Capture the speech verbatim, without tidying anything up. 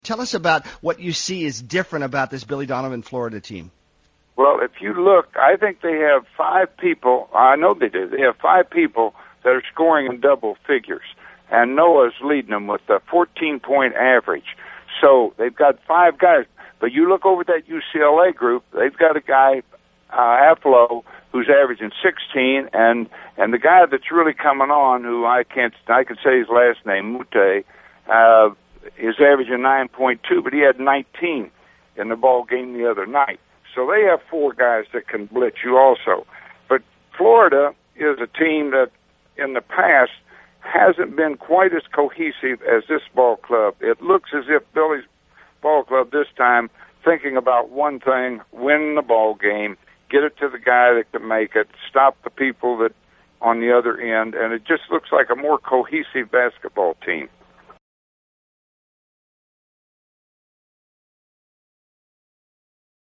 Tell us about what you see is different about this Billy Donovan Florida team. Well, if you look, I think they have five people. I know they do. They have five people that are scoring in double figures, and Noah's leading them with a fourteen-point average. So they've got five guys. But you look over at that U C L A group, they've got a guy, uh, Aflo, who's averaging sixteen, and and the guy that's really coming on, who I can't, I can say his last name, Mute, uh, is averaging nine point two, but he had nineteen in the ball game the other night. So they have four guys that can blitz you also. But Florida is a team that in the past hasn't been quite as cohesive as this ball club. It looks as if Billy's ball club this time thinking about one thing: win the ball game, get it to the guy that can make it, stop the people that on the other end, and it just looks like a more cohesive basketball team.